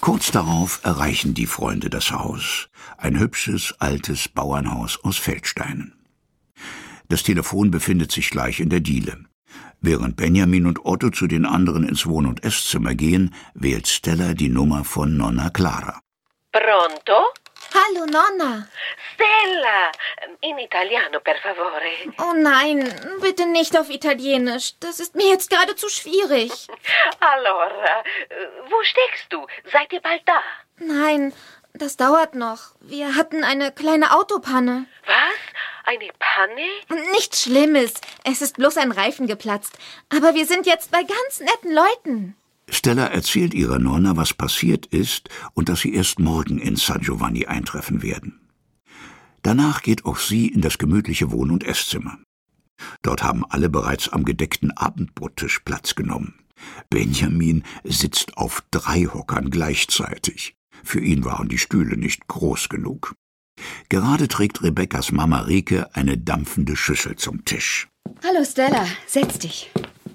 Kurz darauf erreichen die Freunde das Haus, ein hübsches, altes Bauernhaus aus Feldsteinen. Das Telefon befindet sich gleich in der Diele. Während Benjamin und Otto zu den anderen ins Wohn- und Esszimmer gehen, wählt Stella die Nummer von Nonna Clara. Pronto? Hallo, Nonna. Stella, in Italiano, per favore. Oh nein, bitte nicht auf Italienisch. Das ist mir jetzt gerade zu schwierig. Allora, wo steckst du? Seid ihr bald da? Nein, das dauert noch. Wir hatten eine kleine Autopanne. Was? Eine Panne? Nichts Schlimmes. Es ist bloß ein Reifen geplatzt. Aber wir sind jetzt bei ganz netten Leuten. Stella erzählt ihrer Nonna, was passiert ist und dass sie erst morgen in San Giovanni eintreffen werden. Danach geht auch sie in das gemütliche Wohn- und Esszimmer. Dort haben alle bereits am gedeckten Abendbrottisch Platz genommen. Benjamin sitzt auf 3 Hockern gleichzeitig. Für ihn waren die Stühle nicht groß genug. Gerade trägt Rebekkas Mama Rike eine dampfende Schüssel zum Tisch. Hallo Stella, setz dich.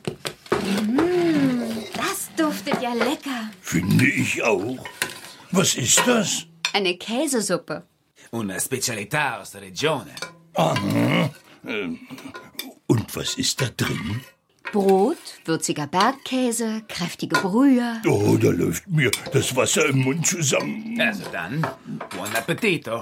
Das duftet ja lecker. Finde ich auch. Was ist das? Eine Käsesuppe. Una specialità aus der Regione. Aha. Und was ist da drin? Brot, würziger Bergkäse, kräftige Brühe. Oh, da läuft mir das Wasser im Mund zusammen. Also dann, buon appetito.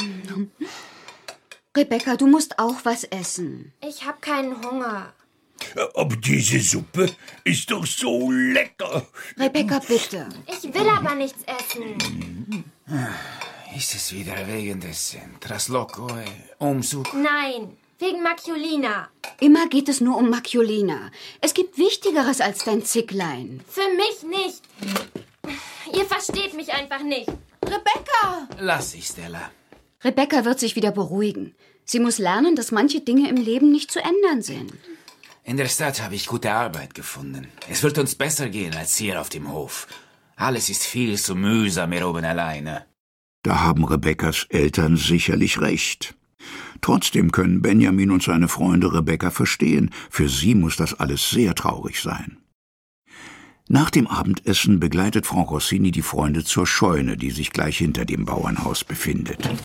Rebekka, du musst auch was essen. Ich habe keinen Hunger. Aber diese Suppe ist doch so lecker. Rebekka, bitte. Ich will aber nichts essen. Ist es wieder wegen des Trasloco, Umzug? Nein, wegen Maciolina. Immer geht es nur um Maciolina. Es gibt Wichtigeres als dein Zicklein. Für mich nicht. Ihr versteht mich einfach nicht. Rebekka! Lass ich, Stella. Rebekka wird sich wieder beruhigen. Sie muss lernen, dass manche Dinge im Leben nicht zu ändern sind. In der Stadt habe ich gute Arbeit gefunden. Es wird uns besser gehen als hier auf dem Hof. Alles ist viel zu mühsam hier oben alleine. Da haben Rebekkas Eltern sicherlich recht. Trotzdem können Benjamin und seine Freunde Rebekka verstehen. Für sie muss das alles sehr traurig sein. Nach dem Abendessen begleitet Frank Rossini die Freunde zur Scheune, die sich gleich hinter dem Bauernhaus befindet.